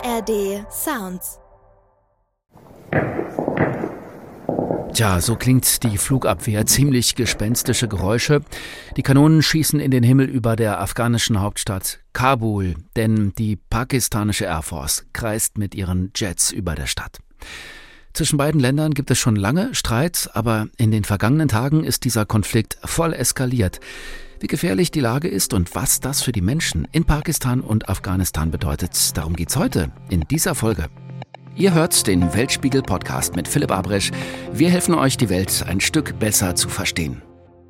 ARD Sounds. Tja, so klingt die Flugabwehr. Ziemlich gespenstische Geräusche. Die Kanonen schießen in den Himmel über der afghanischen Hauptstadt Kabul, denn die pakistanische Air Force kreist mit ihren Jets über der Stadt. Zwischen beiden Ländern gibt es schon lange Streit, aber in den vergangenen Tagen ist dieser Konflikt voll eskaliert. Wie gefährlich die Lage ist und was das für die Menschen in Pakistan und Afghanistan bedeutet, darum geht's heute in dieser Folge. Ihr hört den Weltspiegel-Podcast mit Philipp Abresch. Wir helfen euch, die Welt ein Stück besser zu verstehen.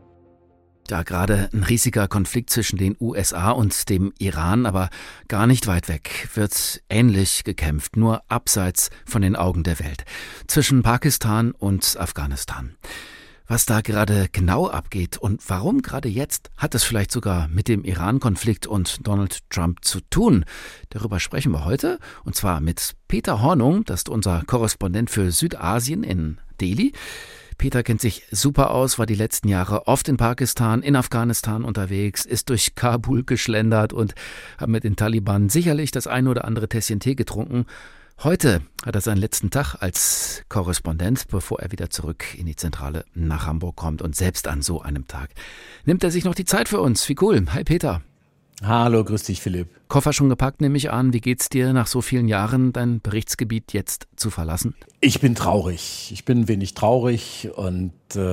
Da gerade ein riesiger Konflikt zwischen den USA und dem Iran, aber gar nicht weit weg, wird ähnlich gekämpft, nur abseits von den Augen der Welt, zwischen Pakistan und Afghanistan. Was da gerade genau abgeht und warum gerade jetzt, hat es vielleicht sogar mit dem Iran-Konflikt und Donald Trump zu tun. Darüber sprechen wir heute, und zwar mit Peter Hornung, das ist unser Korrespondent für Südasien in Delhi. Peter kennt sich super aus, war die letzten Jahre oft in Pakistan, in Afghanistan unterwegs, ist durch Kabul geschlendert und hat mit den Taliban sicherlich das eine oder andere Tässchen Tee getrunken. Heute hat er seinen letzten Tag als Korrespondent, bevor er wieder zurück in die Zentrale nach Hamburg kommt. Und selbst an so einem Tag nimmt er sich noch die Zeit für uns. Wie cool. Hi Peter. Hallo, grüß dich Philipp. Koffer schon gepackt, nehme ich an. Wie geht's dir nach so vielen Jahren, dein Berichtsgebiet jetzt zu verlassen? Ich bin traurig. Ich bin ein wenig traurig und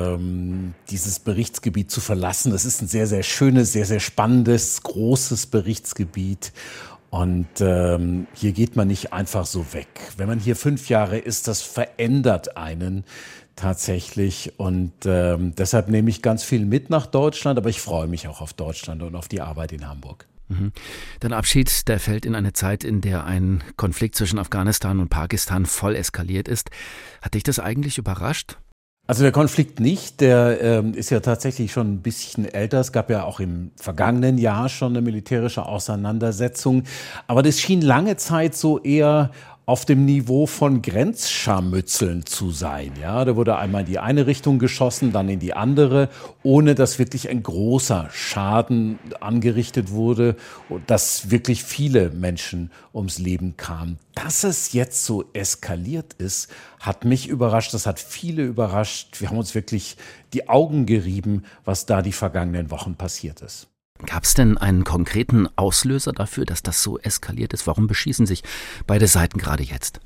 dieses Berichtsgebiet zu verlassen, das ist ein sehr, sehr schönes, sehr, sehr spannendes, großes Berichtsgebiet. Und hier geht man nicht einfach so weg. Wenn man hier 5 Jahre ist, das verändert einen tatsächlich. Und deshalb nehme ich ganz viel mit nach Deutschland, aber ich freue mich auch auf Deutschland und auf die Arbeit in Hamburg. Dein Abschied, der fällt in eine Zeit, in der ein Konflikt zwischen Afghanistan und Pakistan voll eskaliert ist. Hat dich das eigentlich überrascht? Also der Konflikt nicht, der ist ja tatsächlich schon ein bisschen älter. Es gab ja auch im vergangenen Jahr schon eine militärische Auseinandersetzung. Aber das schien lange Zeit so eher auf dem Niveau von Grenzscharmützeln zu sein. Ja, da wurde einmal in die eine Richtung geschossen, dann in die andere, ohne dass wirklich ein großer Schaden angerichtet wurde und dass wirklich viele Menschen ums Leben kamen. Dass es jetzt so eskaliert ist, hat mich überrascht, das hat viele überrascht. Wir haben uns wirklich die Augen gerieben, was da die vergangenen Wochen passiert ist. Gab es denn einen konkreten Auslöser dafür, dass das so eskaliert ist? Warum beschießen sich beide Seiten gerade jetzt?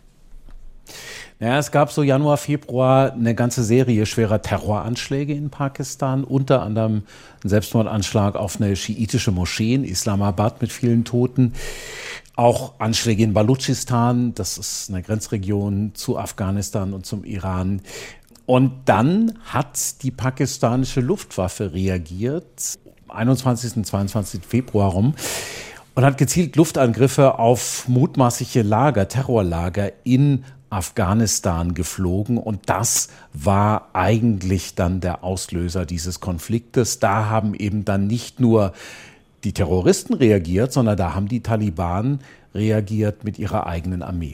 Naja, es gab so Januar, Februar eine ganze Serie schwerer Terroranschläge in Pakistan, unter anderem ein Selbstmordanschlag auf eine schiitische Moschee in Islamabad mit vielen Toten. Auch Anschläge in Baluchistan, das ist eine Grenzregion zu Afghanistan und zum Iran. Und dann hat die pakistanische Luftwaffe reagiert, 21. und 22. Februar rum, und hat gezielt Luftangriffe auf mutmaßliche Lager, Terrorlager in Afghanistan geflogen. Und das war eigentlich dann der Auslöser dieses Konfliktes. Da haben eben dann nicht nur die Terroristen reagiert, sondern da haben die Taliban reagiert mit ihrer eigenen Armee.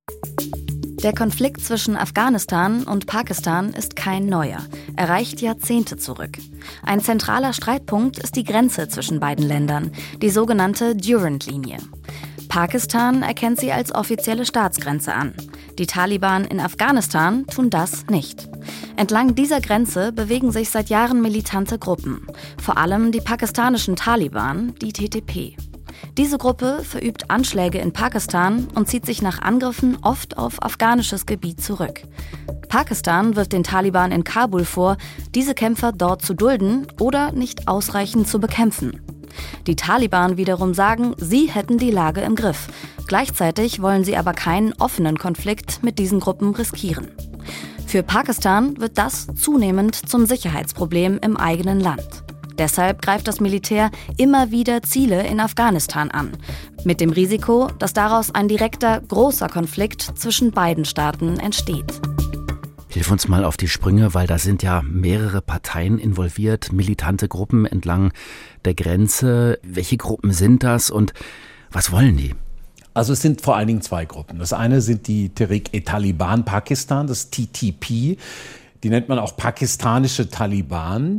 Der Konflikt zwischen Afghanistan und Pakistan ist kein neuer. Er reicht Jahrzehnte zurück. Ein zentraler Streitpunkt ist die Grenze zwischen beiden Ländern, die sogenannte Durand-Linie. Pakistan erkennt sie als offizielle Staatsgrenze an. Die Taliban in Afghanistan tun das nicht. Entlang dieser Grenze bewegen sich seit Jahren militante Gruppen, vor allem die pakistanischen Taliban, die TTP. Diese Gruppe verübt Anschläge in Pakistan und zieht sich nach Angriffen oft auf afghanisches Gebiet zurück. Pakistan wirft den Taliban in Kabul vor, diese Kämpfer dort zu dulden oder nicht ausreichend zu bekämpfen. Die Taliban wiederum sagen, sie hätten die Lage im Griff. Gleichzeitig wollen sie aber keinen offenen Konflikt mit diesen Gruppen riskieren. Für Pakistan wird das zunehmend zum Sicherheitsproblem im eigenen Land. Deshalb greift das Militär immer wieder Ziele in Afghanistan an, mit dem Risiko, dass daraus ein direkter, großer Konflikt zwischen beiden Staaten entsteht. Hilf uns mal auf die Sprünge, weil da sind ja mehrere Parteien involviert, militante Gruppen entlang der Grenze. Welche Gruppen sind das und was wollen die? Also es sind vor allen Dingen 2 Gruppen. Das eine sind die Tehrik-e-Taliban Pakistan, das TTP. Die nennt man auch pakistanische Taliban.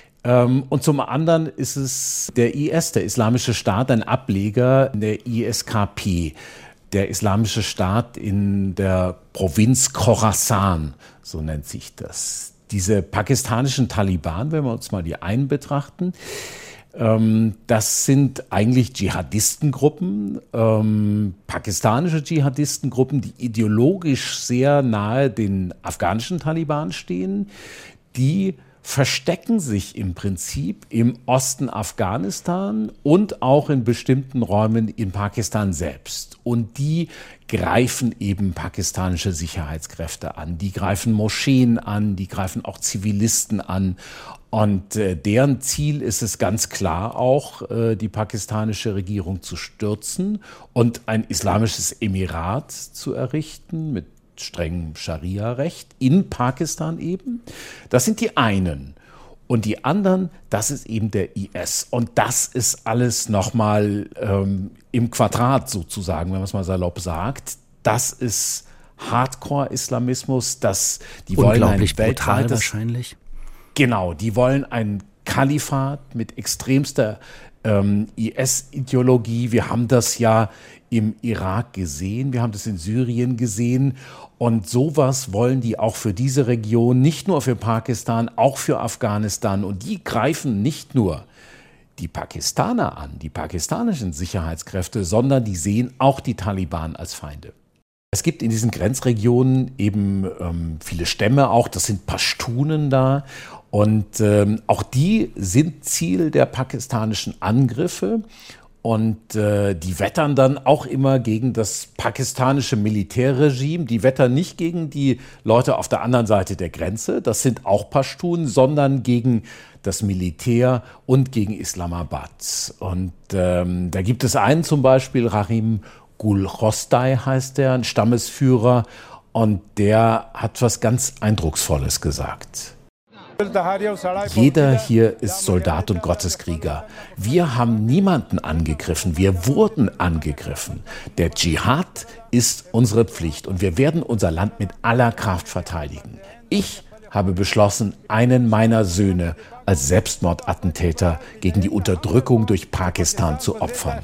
Und zum anderen ist es der IS, der Islamische Staat, ein Ableger der ISKP. der Islamische Staat in der Provinz Khorasan, so nennt sich das. Diese pakistanischen Taliban, wenn wir uns mal die einen betrachten, das sind eigentlich Dschihadistengruppen, pakistanische Dschihadistengruppen, die ideologisch sehr nahe den afghanischen Taliban stehen. Die verstecken sich im Prinzip im Osten Afghanistan und auch in bestimmten Räumen in Pakistan selbst. Und die greifen eben pakistanische Sicherheitskräfte an. Die greifen Moscheen an, die greifen auch Zivilisten an. Und deren Ziel ist es ganz klar auch, die pakistanische Regierung zu stürzen und ein islamisches Emirat zu errichten mit strengem Scharia-Recht in Pakistan eben. Das sind die einen. Und die anderen, das ist eben der IS. Und das ist alles nochmal im Quadrat sozusagen, wenn man es mal salopp sagt. Das ist Hardcore-Islamismus. Die wollen unglaublich brutal wahrscheinlich. Genau, die wollen ein Kalifat mit extremster IS-Ideologie. Wir haben das ja im Irak gesehen, wir haben das in Syrien gesehen. Und sowas wollen die auch für diese Region, nicht nur für Pakistan, auch für Afghanistan. Und die greifen nicht nur die Pakistaner an, die pakistanischen Sicherheitskräfte, sondern die sehen auch die Taliban als Feinde. Es gibt in diesen Grenzregionen eben viele Stämme auch, das sind Pashtunen da. Und auch die sind Ziel der pakistanischen Angriffe. Und die wettern dann auch immer gegen das pakistanische Militärregime. Die wettern nicht gegen die Leute auf der anderen Seite der Grenze, das sind auch Pashtunen, sondern gegen das Militär und gegen Islamabad. Und da gibt es einen zum Beispiel, Rahim Gul Khostai heißt der, ein Stammesführer. Und der hat was ganz Eindrucksvolles gesagt. Jeder hier ist Soldat und Gotteskrieger. Wir haben niemanden angegriffen, wir wurden angegriffen. Der Dschihad ist unsere Pflicht und wir werden unser Land mit aller Kraft verteidigen. Ich habe beschlossen, einen meiner Söhne als Selbstmordattentäter gegen die Unterdrückung durch Pakistan zu opfern.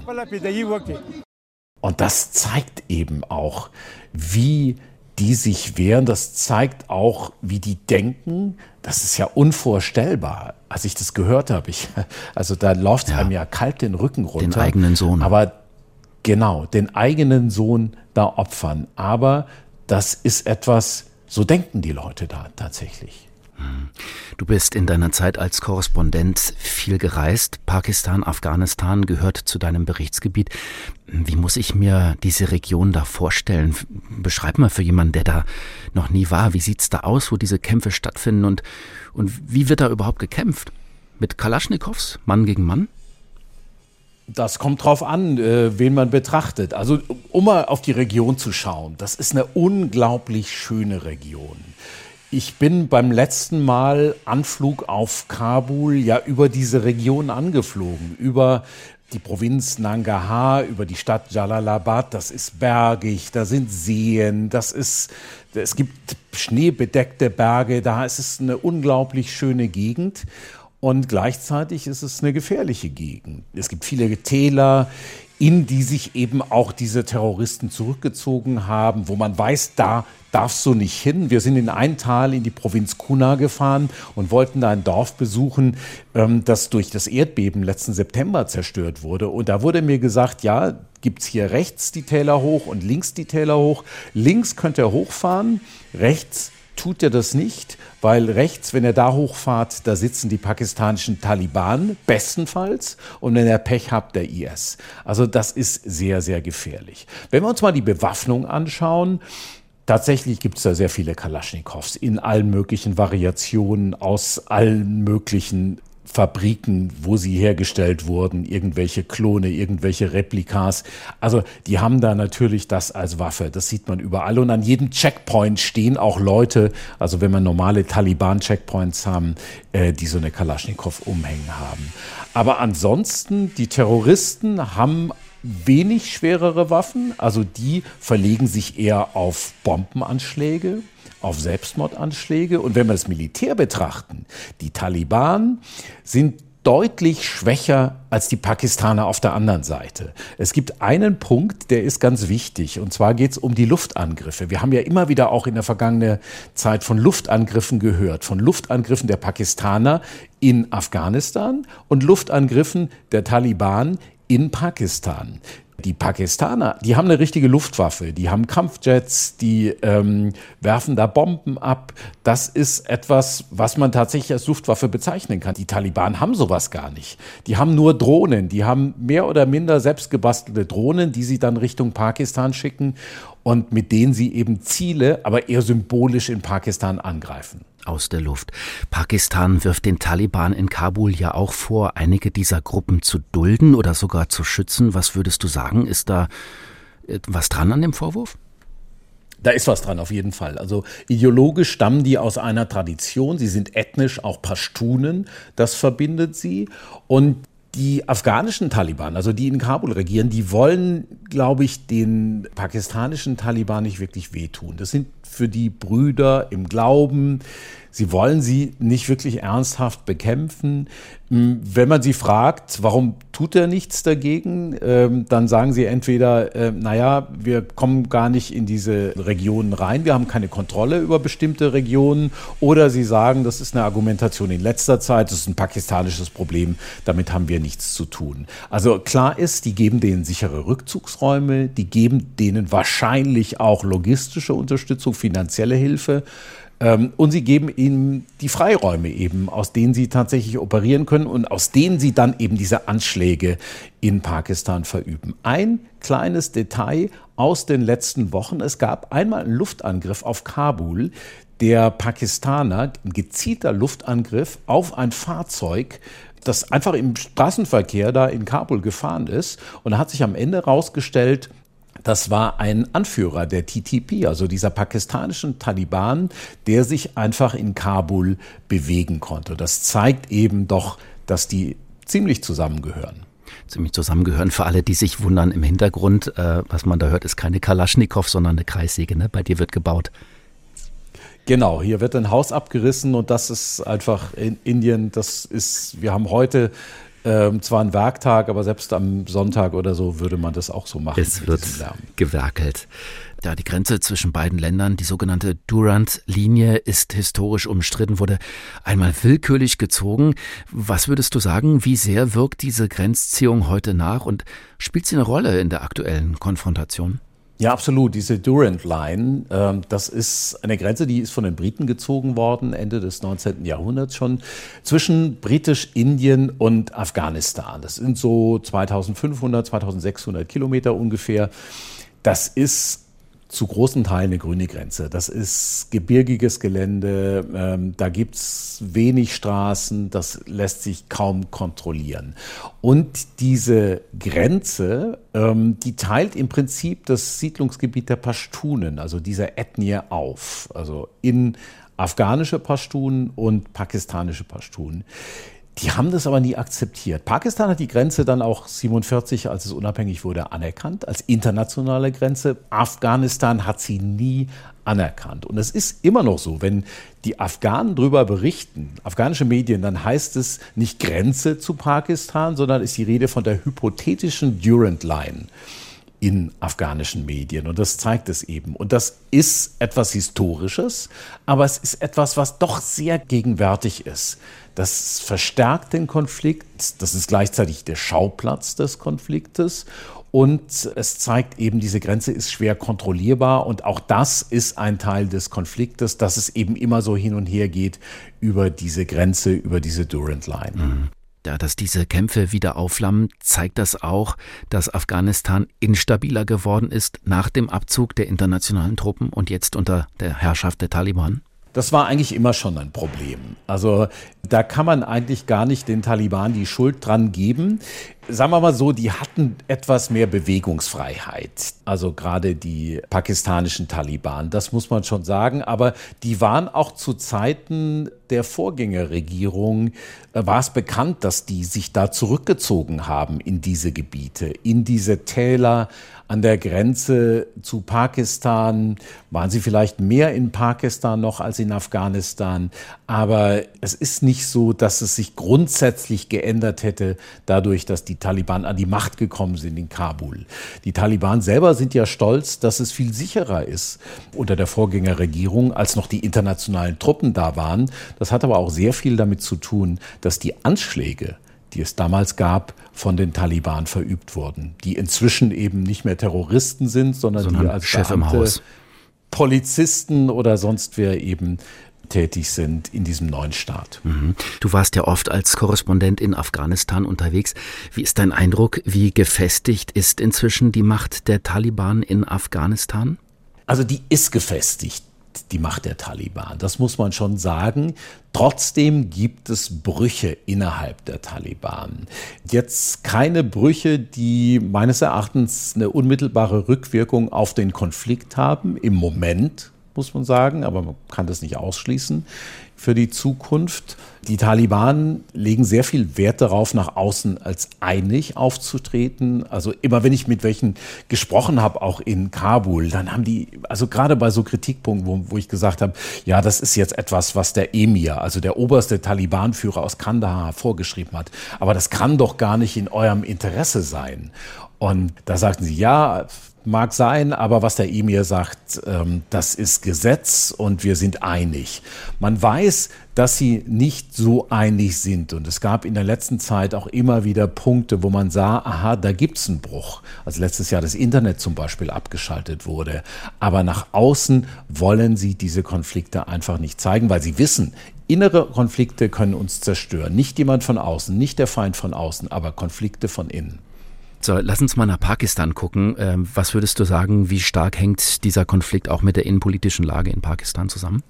Und das zeigt eben auch, wie die sich wehren. Das zeigt auch, wie die denken. Das ist ja unvorstellbar. Als ich das gehört habe, also da läuft es einem ja kalt den Rücken runter. Den eigenen Sohn. Aber genau, den eigenen Sohn da opfern. Aber das ist etwas, so denken die Leute da tatsächlich. Du bist in deiner Zeit als Korrespondent viel gereist. Pakistan, Afghanistan gehört zu deinem Berichtsgebiet. Wie muss ich mir diese Region da vorstellen? Beschreib mal für jemanden, der da noch nie war. Wie sieht's da aus, wo diese Kämpfe stattfinden und wie wird da überhaupt gekämpft? Mit Kalaschnikows, Mann gegen Mann? Das kommt drauf an, wen man betrachtet. Also um mal auf die Region zu schauen, das ist eine unglaublich schöne Region. Ich bin beim letzten Mal Anflug auf Kabul ja über diese Region angeflogen, über die Provinz Nangarhar, über die Stadt Jalalabad. Das ist bergig, da sind Seen, es gibt schneebedeckte Berge, da ist es eine unglaublich schöne Gegend. Und gleichzeitig ist es eine gefährliche Gegend. Es gibt viele Täler, in die sich eben auch diese Terroristen zurückgezogen haben, wo man weiß, da darfst du nicht hin. Wir sind in ein Tal in die Provinz Kunar gefahren und wollten da ein Dorf besuchen, das durch das Erdbeben letzten September zerstört wurde. Und da wurde mir gesagt, ja, gibt's hier rechts die Täler hoch und links die Täler hoch. Links könnt ihr hochfahren, rechts tut er das nicht, weil rechts, wenn er da hochfahrt, da sitzen die pakistanischen Taliban, bestenfalls, und wenn er Pech habt, der IS. Also das ist sehr, sehr gefährlich. Wenn wir uns mal die Bewaffnung anschauen, tatsächlich gibt es da sehr viele Kalaschnikows in allen möglichen Variationen, aus allen möglichen Fabriken, wo sie hergestellt wurden, irgendwelche Klone, irgendwelche Replikas. Also die haben da natürlich das als Waffe, das sieht man überall. Und an jedem Checkpoint stehen auch Leute, also wenn man normale Taliban-Checkpoints haben, die so eine Kalaschnikow umhängen haben. Aber ansonsten, die Terroristen haben wenig schwerere Waffen, also die verlegen sich eher auf Bombenanschläge, auf Selbstmordanschläge. Und wenn wir das Militär betrachten, die Taliban sind deutlich schwächer als die Pakistaner auf der anderen Seite. Es gibt einen Punkt, der ist ganz wichtig, und zwar geht es um die Luftangriffe. Wir haben ja immer wieder auch in der vergangenen Zeit von Luftangriffen gehört, von Luftangriffen der Pakistaner in Afghanistan und Luftangriffen der Taliban in Pakistan. Die Pakistaner, die haben eine richtige Luftwaffe, die haben Kampfjets, die werfen da Bomben ab. Das ist etwas, was man tatsächlich als Luftwaffe bezeichnen kann. Die Taliban haben sowas gar nicht. Die haben nur Drohnen, die haben mehr oder minder selbstgebastelte Drohnen, die sie dann Richtung Pakistan schicken und mit denen sie eben Ziele, aber eher symbolisch in Pakistan angreifen. Aus der Luft. Pakistan wirft den Taliban in Kabul ja auch vor, einige dieser Gruppen zu dulden oder sogar zu schützen. Was würdest du sagen? Ist da was dran an dem Vorwurf? Da ist was dran, auf jeden Fall. Also ideologisch stammen die aus einer Tradition. Sie sind ethnisch auch Pashtunen. Das verbindet sie. Und die afghanischen Taliban, also die in Kabul regieren, die wollen, glaube ich, den pakistanischen Taliban nicht wirklich wehtun. Das sind für die Brüder im Glauben. Sie wollen sie nicht wirklich ernsthaft bekämpfen. Wenn man sie fragt, warum tut er nichts dagegen, dann sagen sie entweder, wir kommen gar nicht in diese Regionen rein, wir haben keine Kontrolle über bestimmte Regionen, oder sie sagen, das ist eine Argumentation in letzter Zeit, das ist ein pakistanisches Problem, damit haben wir nichts zu tun. Also klar ist, die geben denen sichere Rückzugsräume, die geben denen wahrscheinlich auch logistische Unterstützung, finanzielle Hilfe. Und sie geben ihnen die Freiräume eben, aus denen sie tatsächlich operieren können und aus denen sie dann eben diese Anschläge in Pakistan verüben. Ein kleines Detail aus den letzten Wochen. Es gab einmal einen Luftangriff auf Kabul der Pakistaner, ein gezielter Luftangriff auf ein Fahrzeug, das einfach im Straßenverkehr da in Kabul gefahren ist. Und da hat sich am Ende herausgestellt, das war ein Anführer der TTP, also dieser pakistanischen Taliban, der sich einfach in Kabul bewegen konnte. Das zeigt eben doch, dass die ziemlich zusammengehören. Ziemlich zusammengehören. Für alle, die sich wundern im Hintergrund, was man da hört, ist keine Kalaschnikow, sondern eine Kreissäge. Ne? Bei dir wird gebaut. Genau, hier wird ein Haus abgerissen und das ist einfach in Indien, wir haben heute zwar ein Werktag, aber selbst am Sonntag oder so würde man das auch so machen. Es wird gewerkelt. Ja, die Grenze zwischen beiden Ländern, die sogenannte Durand-Linie, ist historisch umstritten, wurde einmal willkürlich gezogen. Was würdest du sagen, wie sehr wirkt diese Grenzziehung heute nach und spielt sie eine Rolle in der aktuellen Konfrontation? Ja, absolut. Diese Durand Line, das ist eine Grenze, die ist von den Briten gezogen worden, Ende des 19. Jahrhunderts schon, zwischen Britisch-Indien und Afghanistan. Das sind so 2500, 2600 Kilometer ungefähr. Das ist zu großen Teilen eine grüne Grenze. Das ist gebirgiges Gelände, da gibt's wenig Straßen, das lässt sich kaum kontrollieren. Und diese Grenze, die teilt im Prinzip das Siedlungsgebiet der Pashtunen, also dieser Ethnie, auf, also in afghanische Pashtunen und pakistanische Pashtunen. Die haben das aber nie akzeptiert. Pakistan hat die Grenze dann auch 1947, als es unabhängig wurde, anerkannt, als internationale Grenze. Afghanistan hat sie nie anerkannt. Und es ist immer noch so, wenn die Afghanen darüber berichten, afghanische Medien, dann heißt es nicht Grenze zu Pakistan, sondern ist die Rede von der hypothetischen Durand Line in afghanischen Medien. Und das zeigt es eben. Und das ist etwas Historisches, aber es ist etwas, was doch sehr gegenwärtig ist. Das verstärkt den Konflikt, das ist gleichzeitig der Schauplatz des Konfliktes und es zeigt eben, diese Grenze ist schwer kontrollierbar und auch das ist ein Teil des Konfliktes, dass es eben immer so hin und her geht über diese Grenze, über diese Durand Line. Mhm. Ja, dass diese Kämpfe wieder aufflammen, zeigt das auch, dass Afghanistan instabiler geworden ist nach dem Abzug der internationalen Truppen und jetzt unter der Herrschaft der Taliban? Das war eigentlich immer schon ein Problem. Also da kann man eigentlich gar nicht den Taliban die Schuld dran geben. Sagen wir mal so, die hatten etwas mehr Bewegungsfreiheit. Also gerade die pakistanischen Taliban, das muss man schon sagen. Aber die waren auch zu Zeiten der Vorgängerregierung, war es bekannt, dass die sich da zurückgezogen haben in diese Gebiete, in diese Täler an der Grenze zu Pakistan. Waren sie vielleicht mehr in Pakistan noch als in Afghanistan. Aber es ist nicht so, dass es sich grundsätzlich geändert hätte, dadurch, dass die Taliban an die Macht gekommen sind in Kabul. Die Taliban selber sind ja stolz, dass es viel sicherer ist unter der Vorgängerregierung, als noch die internationalen Truppen da waren. Das hat aber auch sehr viel damit zu tun, dass die Anschläge, die es damals gab, von den Taliban verübt wurden, die inzwischen eben nicht mehr Terroristen sind, sondern die als Chef im Beamte, Haus, Polizisten oder sonst wer eben tätig sind in diesem neuen Staat. Du warst ja oft als Korrespondent in Afghanistan unterwegs. Wie ist dein Eindruck, wie gefestigt ist inzwischen die Macht der Taliban in Afghanistan? Also die ist gefestigt, die Macht der Taliban. Das muss man schon sagen. Trotzdem gibt es Brüche innerhalb der Taliban. Jetzt keine Brüche, die meines Erachtens eine unmittelbare Rückwirkung auf den Konflikt haben. Im Moment, muss man sagen, aber man kann das nicht ausschließen für die Zukunft. Die Taliban legen sehr viel Wert darauf, nach außen als einig aufzutreten. Also immer wenn ich mit welchen gesprochen habe, auch in Kabul, dann haben die, also gerade bei so Kritikpunkten, wo ich gesagt habe, ja, das ist jetzt etwas, was der Emir, also der oberste Taliban-Führer aus Kandahar vorgeschrieben hat. Aber das kann doch gar nicht in eurem Interesse sein. Und da sagten sie, ja, mag sein, aber was der Emir sagt, das ist Gesetz und wir sind einig. Man weiß, dass sie nicht so einig sind. Und es gab in der letzten Zeit auch immer wieder Punkte, wo man sah, aha, da gibt's einen Bruch. Also letztes Jahr das Internet zum Beispiel abgeschaltet wurde. Aber nach außen wollen sie diese Konflikte einfach nicht zeigen, weil sie wissen, innere Konflikte können uns zerstören. Nicht jemand von außen, nicht der Feind von außen, aber Konflikte von innen. So, lass uns mal nach Pakistan gucken. Was würdest du sagen, wie stark hängt dieser Konflikt auch mit der innenpolitischen Lage in Pakistan zusammen?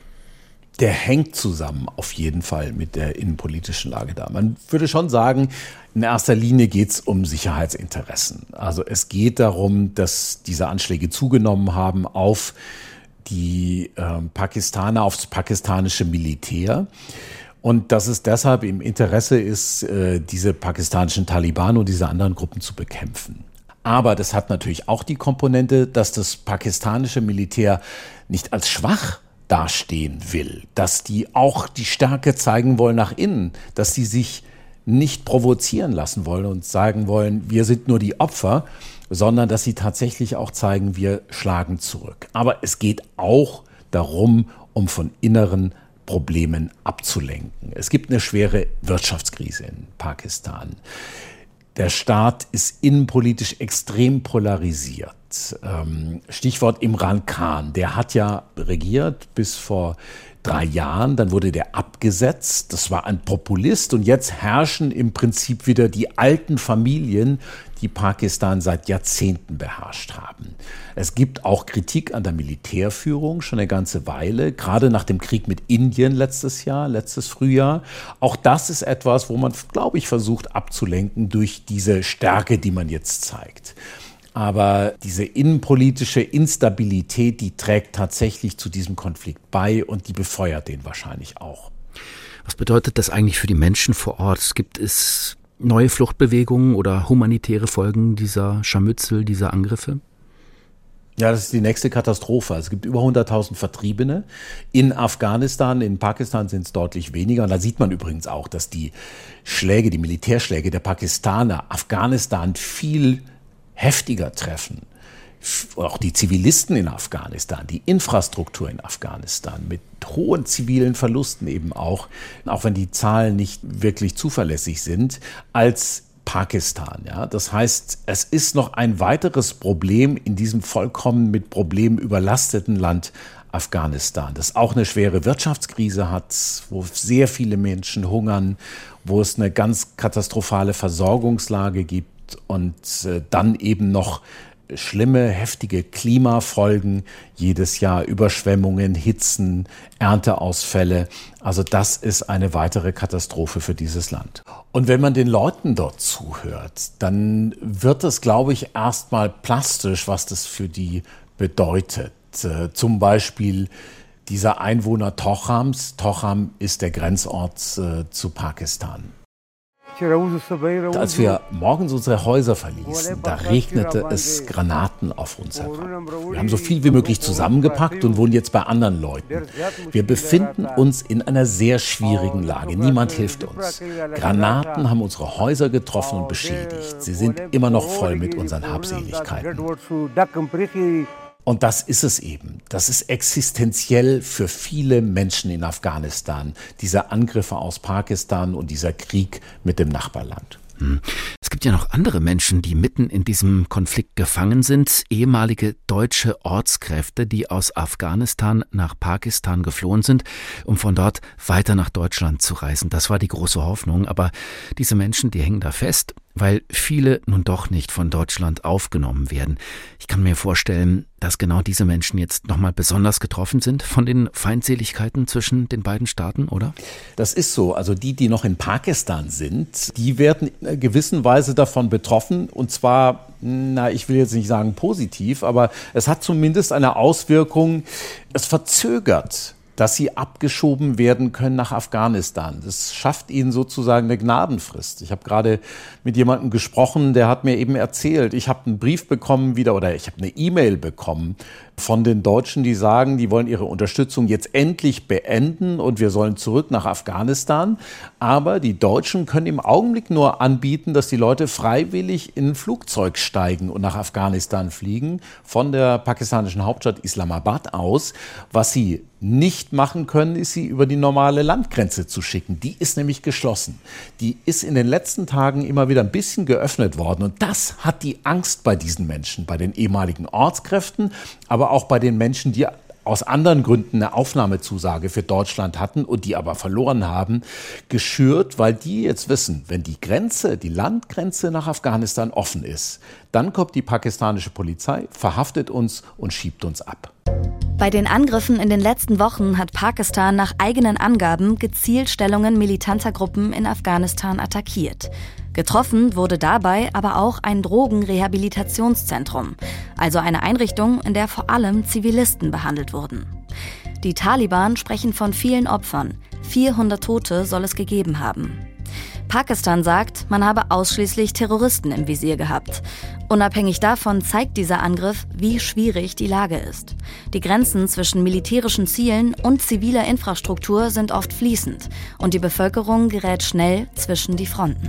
Der hängt zusammen auf jeden Fall mit der innenpolitischen Lage da. Man würde schon sagen, in erster Linie geht es um Sicherheitsinteressen. Also es geht darum, dass diese Anschläge zugenommen haben auf die Pakistaner, aufs pakistanische Militär. Und dass es deshalb im Interesse ist, diese pakistanischen Taliban und diese anderen Gruppen zu bekämpfen. Aber das hat natürlich auch die Komponente, dass das pakistanische Militär nicht als schwach dastehen will, dass die auch die Stärke zeigen wollen nach innen, dass sie sich nicht provozieren lassen wollen und sagen wollen, wir sind nur die Opfer, sondern dass sie tatsächlich auch zeigen, wir schlagen zurück. Aber es geht auch darum, um von inneren Problemen abzulenken. Es gibt eine schwere Wirtschaftskrise in Pakistan. Der Staat ist innenpolitisch extrem polarisiert. Stichwort Imran Khan, der hat ja regiert bis vor 3 Jahren, dann wurde der abgesetzt, das war ein Populist und jetzt herrschen im Prinzip wieder die alten Familien, die Pakistan seit Jahrzehnten beherrscht haben. Es gibt auch Kritik an der Militärführung schon eine ganze Weile, gerade nach dem Krieg mit Indien letztes Frühjahr. Auch das ist etwas, wo man, glaube ich, versucht abzulenken durch diese Stärke, die man jetzt zeigt. Aber diese innenpolitische Instabilität, die trägt tatsächlich zu diesem Konflikt bei und die befeuert den wahrscheinlich auch. Was bedeutet das eigentlich für die Menschen vor Ort? Gibt es neue Fluchtbewegungen oder humanitäre Folgen dieser Scharmützel, dieser Angriffe? Ja, das ist die nächste Katastrophe. Es gibt über 100.000 Vertriebene in Afghanistan. In Pakistan sind es deutlich weniger. Und da sieht man übrigens auch, dass die Militärschläge der Pakistaner Afghanistan viel heftiger treffen. Auch die Zivilisten in Afghanistan, die Infrastruktur in Afghanistan mit hohen zivilen Verlusten eben auch wenn die Zahlen nicht wirklich zuverlässig sind, als Pakistan. Ja? Das heißt, es ist noch ein weiteres Problem in diesem vollkommen mit Problemen überlasteten Land Afghanistan, das auch eine schwere Wirtschaftskrise hat, wo sehr viele Menschen hungern, wo es eine ganz katastrophale Versorgungslage gibt und dann eben noch schlimme, heftige Klimafolgen jedes Jahr, Überschwemmungen, Hitzen, Ernteausfälle. Also das ist eine weitere Katastrophe für dieses Land. Und wenn man den Leuten dort zuhört, dann wird es, glaube ich, erstmal plastisch, was das für die bedeutet. Zum Beispiel dieser Einwohner Tochams. Tocham ist der Grenzort zu Pakistan. Als wir morgens unsere Häuser verließen, da regnete es Granaten auf uns herab. Wir haben so viel wie möglich zusammengepackt und wohnen jetzt bei anderen Leuten. Wir befinden uns in einer sehr schwierigen Lage. Niemand hilft uns. Granaten haben unsere Häuser getroffen und beschädigt. Sie sind immer noch voll mit unseren Habseligkeiten. Und das ist es eben. Das ist existenziell für viele Menschen in Afghanistan, diese Angriffe aus Pakistan und dieser Krieg mit dem Nachbarland. Es gibt ja noch andere Menschen, die mitten in diesem Konflikt gefangen sind, ehemalige deutsche Ortskräfte, die aus Afghanistan nach Pakistan geflohen sind, um von dort weiter nach Deutschland zu reisen. Das war die große Hoffnung, aber diese Menschen, die hängen da fest, weil viele nun doch nicht von Deutschland aufgenommen werden. Ich kann mir vorstellen, dass genau diese Menschen jetzt nochmal besonders getroffen sind von den Feindseligkeiten zwischen den beiden Staaten, oder? Das ist so. Also die noch in Pakistan sind, die werden in einer gewissen Weise davon betroffen. Und zwar, ich will jetzt nicht sagen positiv, aber es hat zumindest eine Auswirkung. Es verzögert, dass sie abgeschoben werden können nach Afghanistan. Das schafft ihnen sozusagen eine Gnadenfrist. Ich habe gerade mit jemandem gesprochen, der hat mir eben erzählt, ich habe einen Brief bekommen ich habe eine E-Mail bekommen von den Deutschen, die sagen, die wollen ihre Unterstützung jetzt endlich beenden und wir sollen zurück nach Afghanistan. Aber die Deutschen können im Augenblick nur anbieten, dass die Leute freiwillig in ein Flugzeug steigen und nach Afghanistan fliegen, von der pakistanischen Hauptstadt Islamabad aus. Was sie nicht machen können, ist, sie über die normale Landgrenze zu schicken. Die ist nämlich geschlossen. Die ist in den letzten Tagen immer wieder ein bisschen geöffnet worden. Und das hat die Angst bei diesen Menschen, bei den ehemaligen Ortskräften, aber auch bei den Menschen, die aus anderen Gründen eine Aufnahmezusage für Deutschland hatten und die aber verloren haben, geschürt, weil die jetzt wissen, wenn die Landgrenze nach Afghanistan offen ist, dann kommt die pakistanische Polizei, verhaftet uns und schiebt uns ab. Bei den Angriffen in den letzten Wochen hat Pakistan nach eigenen Angaben gezielt Stellungen militanter Gruppen in Afghanistan attackiert. Getroffen wurde dabei aber auch ein Drogenrehabilitationszentrum, also eine Einrichtung, in der vor allem Zivilisten behandelt wurden. Die Taliban sprechen von vielen Opfern. 400 Tote soll es gegeben haben. Pakistan sagt, man habe ausschließlich Terroristen im Visier gehabt. Unabhängig davon zeigt dieser Angriff, wie schwierig die Lage ist. Die Grenzen zwischen militärischen Zielen und ziviler Infrastruktur sind oft fließend und die Bevölkerung gerät schnell zwischen die Fronten.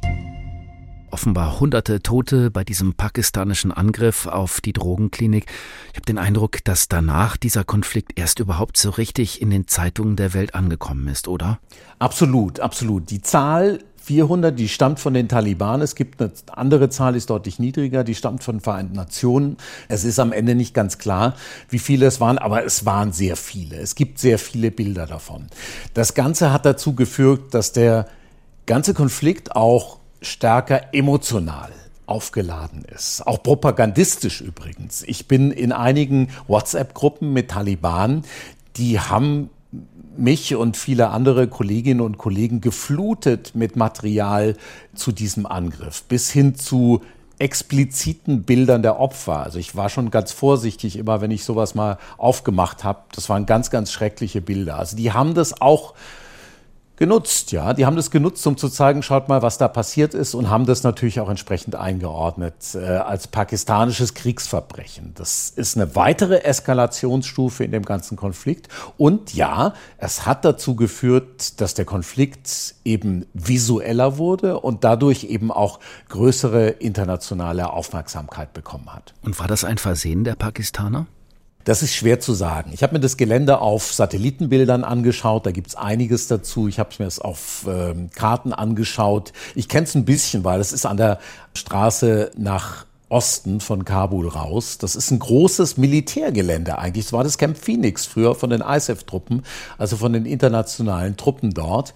Offenbar hunderte Tote bei diesem pakistanischen Angriff auf die Drogenklinik. Ich habe den Eindruck, dass danach dieser Konflikt erst überhaupt so richtig in den Zeitungen der Welt angekommen ist, oder? Absolut, absolut. Die Zahl 400, die stammt von den Taliban. Es gibt eine andere Zahl, die ist deutlich niedriger, die stammt von den Vereinten Nationen. Es ist am Ende nicht ganz klar, wie viele es waren, aber es waren sehr viele. Es gibt sehr viele Bilder davon. Das Ganze hat dazu geführt, dass der ganze Konflikt auch stärker emotional aufgeladen ist. Auch propagandistisch übrigens. Ich bin in einigen WhatsApp-Gruppen mit Taliban, die haben mich und viele andere Kolleginnen und Kollegen geflutet mit Material zu diesem Angriff, bis hin zu expliziten Bildern der Opfer. Also ich war schon ganz vorsichtig, immer wenn ich sowas mal aufgemacht habe. Das waren ganz, ganz schreckliche Bilder. Also die haben das auch genutzt, ja. Die haben das genutzt, um zu zeigen, schaut mal, was da passiert ist, und haben das natürlich auch entsprechend eingeordnet als pakistanisches Kriegsverbrechen. Das ist eine weitere Eskalationsstufe in dem ganzen Konflikt. Und ja, es hat dazu geführt, dass der Konflikt eben visueller wurde und dadurch eben auch größere internationale Aufmerksamkeit bekommen hat. Und war das ein Versehen der Pakistaner? Das ist schwer zu sagen. Ich habe mir das Gelände auf Satellitenbildern angeschaut, da gibt's einiges dazu. Ich habe mir das auf Karten angeschaut. Ich kenne es ein bisschen, weil es ist an der Straße nach Osten von Kabul raus. Das ist ein großes Militärgelände eigentlich. Das war das Camp Phoenix früher von den ISAF-Truppen, also von den internationalen Truppen dort.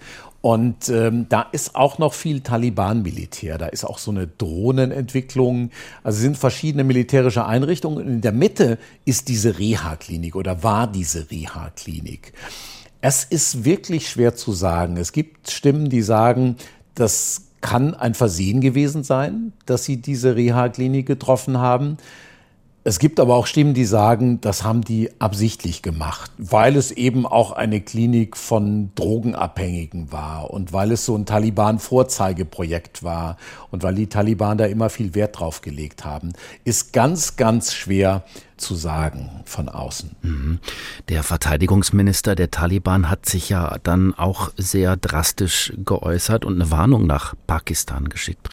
Und da ist auch noch viel Taliban-Militär. Da ist auch so eine Drohnenentwicklung. Also es sind verschiedene militärische Einrichtungen. Und in der Mitte ist diese Reha-Klinik oder war diese Reha-Klinik. Es ist wirklich schwer zu sagen. Es gibt Stimmen, die sagen, das kann ein Versehen gewesen sein, dass sie diese Reha-Klinik getroffen haben. Es gibt aber auch Stimmen, die sagen, das haben die absichtlich gemacht, weil es eben auch eine Klinik von Drogenabhängigen war und weil es so ein Taliban-Vorzeigeprojekt war und weil die Taliban da immer viel Wert drauf gelegt haben. Ist ganz, ganz schwer zu sagen von außen. Der Verteidigungsminister der Taliban hat sich ja dann auch sehr drastisch geäußert und eine Warnung nach Pakistan geschickt.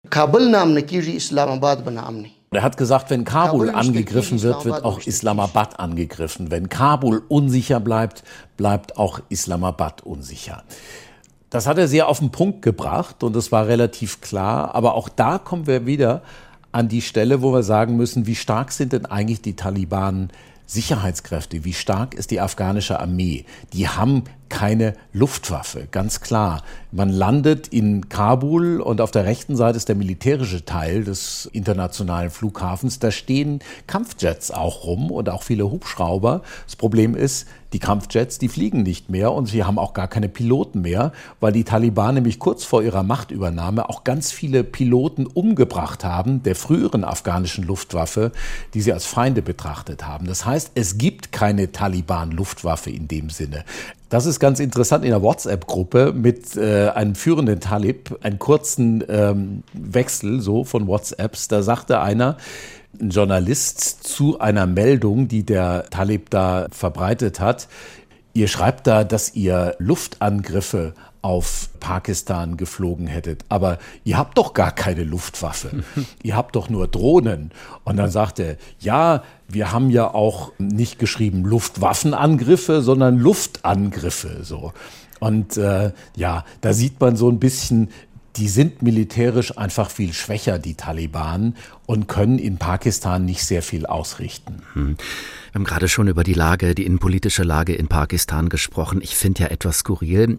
Er hat gesagt, wenn Kabul angegriffen wird, wird auch Islamabad angegriffen. Wenn Kabul unsicher bleibt, bleibt auch Islamabad unsicher. Das hat er sehr auf den Punkt gebracht und es war relativ klar. Aber auch da kommen wir wieder an die Stelle, wo wir sagen müssen, wie stark sind denn eigentlich die Taliban-Sicherheitskräfte? Wie stark ist die afghanische Armee? Die haben keine Luftwaffe, ganz klar. Man landet in Kabul und auf der rechten Seite ist der militärische Teil des internationalen Flughafens. Da stehen Kampfjets auch rum und auch viele Hubschrauber. Das Problem ist, die Kampfjets, die fliegen nicht mehr und sie haben auch gar keine Piloten mehr, weil die Taliban nämlich kurz vor ihrer Machtübernahme auch ganz viele Piloten umgebracht haben, der früheren afghanischen Luftwaffe, die sie als Feinde betrachtet haben. Das heißt, es gibt keine Taliban-Luftwaffe in dem Sinne. Das ist ganz interessant in der WhatsApp-Gruppe mit einem führenden Talib, einen kurzen Wechsel so von WhatsApps. Da sagte einer, ein Journalist, zu einer Meldung, die der Talib da verbreitet hat: Ihr schreibt da, dass ihr Luftangriffe auf Pakistan geflogen hättet, aber ihr habt doch gar keine Luftwaffe. Ihr habt doch nur Drohnen. Und dann sagt er, ja, wir haben ja auch nicht geschrieben Luftwaffenangriffe, sondern Luftangriffe. So. Und ja, da sieht man so ein bisschen, die sind militärisch einfach viel schwächer, die Taliban, und können in Pakistan nicht sehr viel ausrichten. Wir haben gerade schon über die Lage, die innenpolitische Lage in Pakistan gesprochen. Ich finde ja etwas skurril.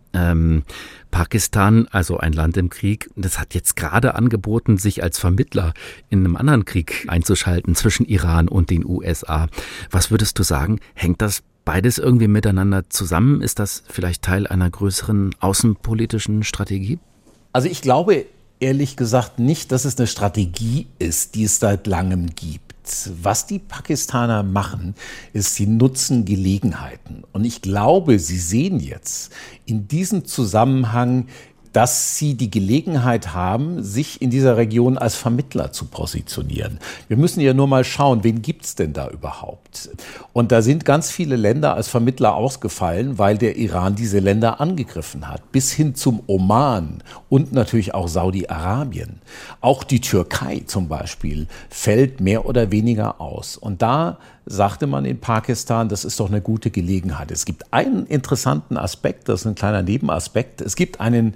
Pakistan, also ein Land im Krieg, das hat jetzt gerade angeboten, sich als Vermittler in einem anderen Krieg einzuschalten zwischen Iran und den USA. Was würdest du sagen? Hängt das beides irgendwie miteinander zusammen? Ist das vielleicht Teil einer größeren außenpolitischen Strategie? Also ich glaube ehrlich gesagt nicht, dass es eine Strategie ist, die es seit langem gibt. Was die Pakistaner machen, ist, sie nutzen Gelegenheiten. Und ich glaube, sie sehen jetzt in diesem Zusammenhang, dass sie die Gelegenheit haben, sich in dieser Region als Vermittler zu positionieren. Wir müssen ja nur mal schauen, wen gibt's denn da überhaupt? Und da sind ganz viele Länder als Vermittler ausgefallen, weil der Iran diese Länder angegriffen hat, bis hin zum Oman und natürlich auch Saudi-Arabien. Auch die Türkei zum Beispiel fällt mehr oder weniger aus. Und da sagte man in Pakistan, das ist doch eine gute Gelegenheit. Es gibt einen interessanten Aspekt, das ist ein kleiner Nebenaspekt. Es gibt einen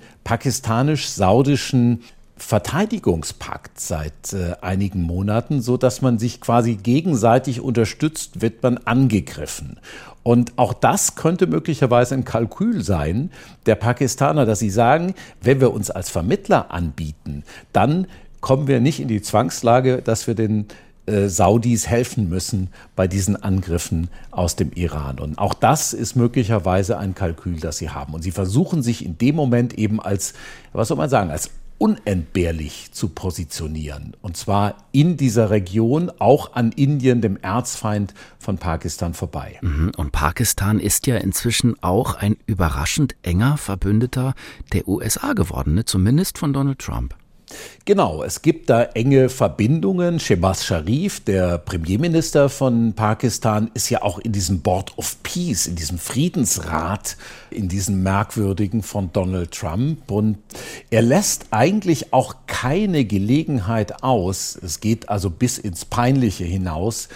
pakistanisch-saudischen Verteidigungspakt seit einigen Monaten, so dass man sich quasi gegenseitig unterstützt, wird man angegriffen. Und auch das könnte möglicherweise ein Kalkül sein der Pakistaner, dass sie sagen, wenn wir uns als Vermittler anbieten, dann kommen wir nicht in die Zwangslage, dass wir den Saudis helfen müssen bei diesen Angriffen aus dem Iran. Und auch das ist möglicherweise ein Kalkül, das sie haben. Und sie versuchen sich in dem Moment eben als, was soll man sagen, als unentbehrlich zu positionieren. Und zwar in dieser Region, auch an Indien, dem Erzfeind von Pakistan, vorbei. Und Pakistan ist ja inzwischen auch ein überraschend enger Verbündeter der USA geworden, ne? Zumindest von Donald Trump. Genau, es gibt da enge Verbindungen. Shehbaz Sharif, der Premierminister von Pakistan, ist ja auch in diesem Board of Peace, in diesem Friedensrat, in diesem merkwürdigen von Donald Trump. Und er lässt eigentlich auch keine Gelegenheit aus, es geht also bis ins Peinliche hinaus,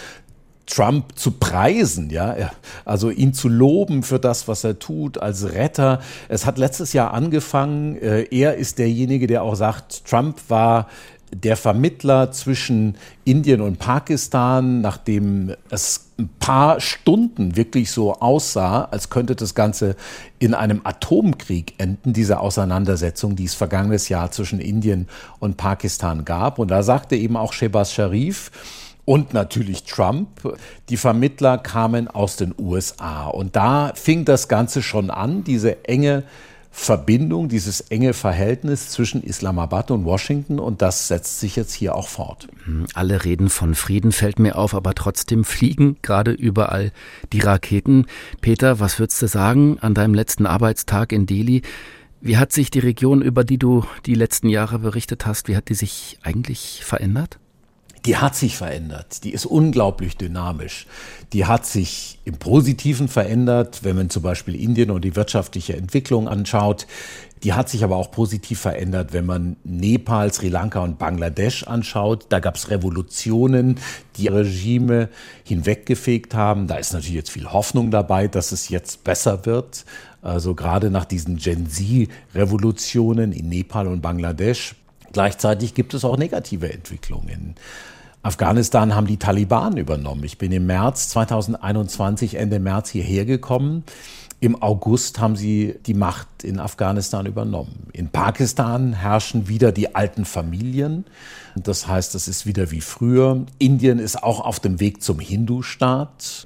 Trump zu preisen, ja, also ihn zu loben für das, was er tut als Retter. Es hat letztes Jahr angefangen, er ist derjenige, der auch sagt, Trump war der Vermittler zwischen Indien und Pakistan, nachdem es ein paar Stunden wirklich so aussah, als könnte das Ganze in einem Atomkrieg enden, diese Auseinandersetzung, die es vergangenes Jahr zwischen Indien und Pakistan gab. Und da sagte eben auch Shehbaz Sharif und natürlich Trump, die Vermittler kamen aus den USA. Und da fing das Ganze schon an, diese enge Verbindung, dieses enge Verhältnis zwischen Islamabad und Washington, und das setzt sich jetzt hier auch fort. Alle reden von Frieden, fällt mir auf, aber trotzdem fliegen gerade überall die Raketen. Peter, was würdest du sagen an deinem letzten Arbeitstag in Delhi? Wie hat sich die Region, über die du die letzten Jahre berichtet hast, wie hat die sich eigentlich verändert? Die hat sich verändert. Die ist unglaublich dynamisch. Die hat sich im Positiven verändert, wenn man zum Beispiel Indien und die wirtschaftliche Entwicklung anschaut. Die hat sich aber auch positiv verändert, wenn man Nepal, Sri Lanka und Bangladesch anschaut. Da gab es Revolutionen, die Regime hinweggefegt haben. Da ist natürlich jetzt viel Hoffnung dabei, dass es jetzt besser wird. Also gerade nach diesen Gen-Z-Revolutionen in Nepal und Bangladesch. Gleichzeitig gibt es auch negative Entwicklungen. In Afghanistan haben die Taliban übernommen. Ich bin im März 2021, Ende März hierher gekommen. Im August haben sie die Macht in Afghanistan übernommen. In Pakistan herrschen wieder die alten Familien. Das heißt, es ist wieder wie früher. Indien ist auch auf dem Weg zum Hindu-Staat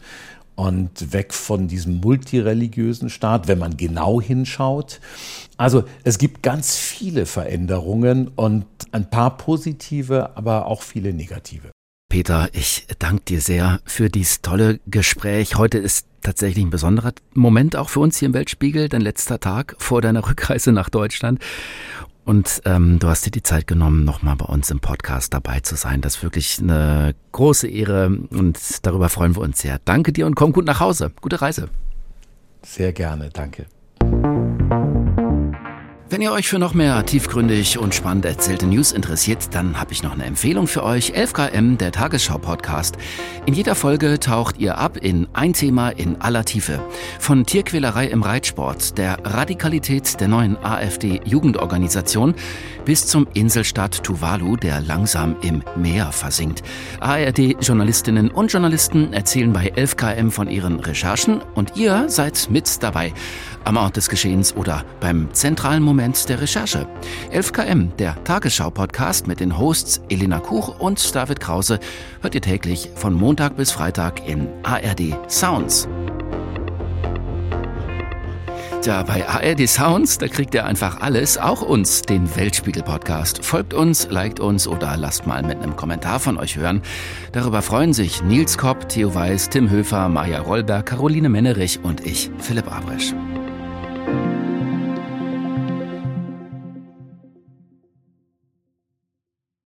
und weg von diesem multireligiösen Staat, wenn man genau hinschaut. Also es gibt ganz viele Veränderungen und ein paar positive, aber auch viele negative. Peter, ich danke dir sehr für dieses tolle Gespräch. Heute ist tatsächlich ein besonderer Moment auch für uns hier im Weltspiegel, dein letzter Tag vor deiner Rückreise nach Deutschland. Und du hast dir die Zeit genommen, nochmal bei uns im Podcast dabei zu sein. Das ist wirklich eine große Ehre und darüber freuen wir uns sehr. Danke dir und komm gut nach Hause. Gute Reise. Sehr gerne, danke. Wenn ihr euch für noch mehr tiefgründig und spannend erzählte News interessiert, dann habe ich noch eine Empfehlung für euch. 11KM, der Tagesschau-Podcast. In jeder Folge taucht ihr ab in ein Thema in aller Tiefe. Von Tierquälerei im Reitsport, der Radikalität der neuen AfD-Jugendorganisation bis zum Inselstaat Tuvalu, der langsam im Meer versinkt. ARD-Journalistinnen und Journalisten erzählen bei 11KM von ihren Recherchen und ihr seid mit dabei. Am Ort des Geschehens oder beim zentralen Moment der Recherche. 11KM, der Tagesschau-Podcast mit den Hosts Elena Kuch und David Krause, hört ihr täglich von Montag bis Freitag in ARD Sounds. Tja, bei ARD Sounds, da kriegt ihr einfach alles, auch uns, den Weltspiegel-Podcast. Folgt uns, liked uns oder lasst mal mit einem Kommentar von euch hören. Darüber freuen sich Nils Kopp, Theo Weiß, Tim Höfer, Maja Rollberg, Caroline Mennerich und ich, Philipp Abrisch.